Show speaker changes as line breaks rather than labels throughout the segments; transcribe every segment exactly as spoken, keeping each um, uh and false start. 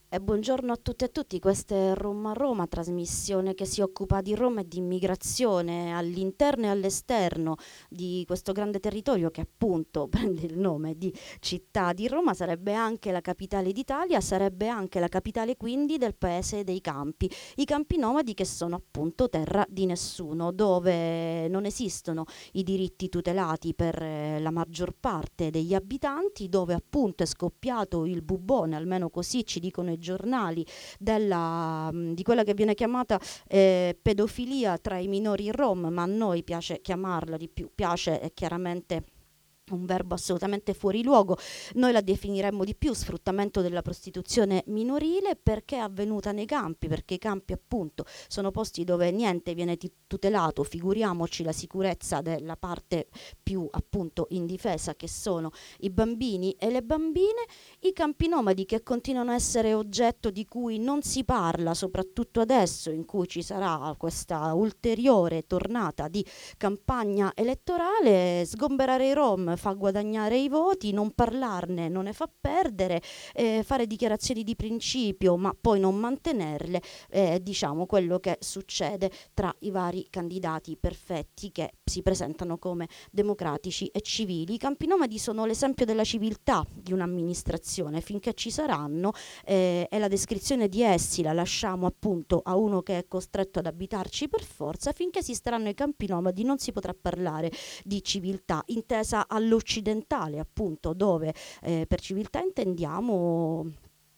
E buongiorno a tutti e a tutti, questa è Roma a Roma, trasmissione che si occupa di Roma e di immigrazione all'interno e all'esterno di questo grande territorio che appunto prende il nome di città di Roma, sarebbe anche la capitale d'Italia, sarebbe anche la capitale quindi del paese dei campi, i campi nomadi che sono appunto terra di nessuno, dove non esistono i diritti tutelati per eh, la maggior parte degli abitanti, dove appunto è scoppiato il bubone, almeno così ci dicono i giornali, della, mh, di quella che viene chiamata eh, pedofilia tra i minori rom, ma a noi piace chiamarla di più, piace è chiaramente un verbo assolutamente fuori luogo, noi la definiremmo di più sfruttamento della prostituzione minorile perché è avvenuta nei campi, perché i campi appunto sono posti dove niente viene ti- tutelato, figuriamoci la sicurezza della parte più appunto indifesa che sono i bambini e le bambine, i campi nomadi che continuano a essere oggetto di cui non si parla, soprattutto adesso in cui ci sarà questa ulteriore tornata di campagna elettorale, sgomberare i rom fa guadagnare i voti, non parlarne non ne fa perdere, eh, fare dichiarazioni di principio ma poi non mantenerle, è diciamo quello che succede tra i vari candidati perfetti che si presentano come democratici e civili. I campi nomadi sono l'esempio della civiltà di un'amministrazione, finché ci saranno eh, e la descrizione di essi la lasciamo appunto a uno che è costretto ad abitarci per forza, finché esisteranno i campi nomadi non si potrà parlare di civiltà intesa all'occidentale, appunto, dove eh, per civiltà intendiamo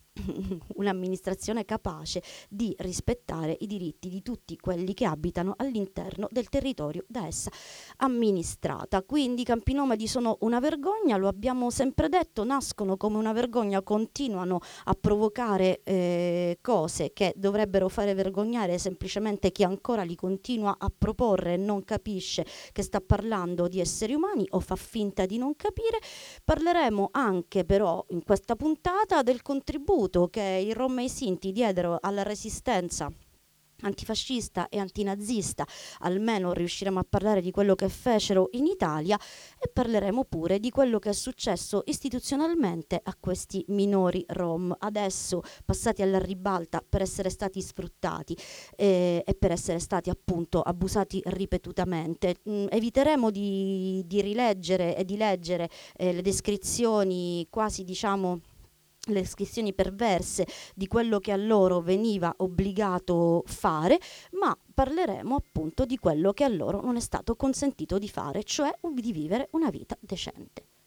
un'amministrazione capace di rispettare i diritti di tutti quelli che abitano all'interno del territorio da essa amministrata. Quindi i campi nomadi sono una vergogna, lo abbiamo sempre detto, nascono come una vergogna, continuano a provocare eh, cose che dovrebbero fare vergognare semplicemente chi ancora li continua a proporre e non capisce che sta parlando di esseri umani o fa finta di non capire. Parleremo anche però in questa puntata del contributo che i Rom e i Sinti diedero alla resistenza antifascista e antinazista, almeno riusciremo a parlare di quello che fecero in Italia e parleremo pure di quello che è successo istituzionalmente a questi minori rom, adesso passati alla ribalta per essere stati sfruttati eh, e per essere stati appunto abusati ripetutamente. Mm, eviteremo di, di rileggere e di leggere eh, le descrizioni quasi diciamo le descrizioni perverse di quello che a loro veniva obbligato fare, ma parleremo appunto di quello che a loro non è stato consentito di fare, cioè di vivere una vita decente.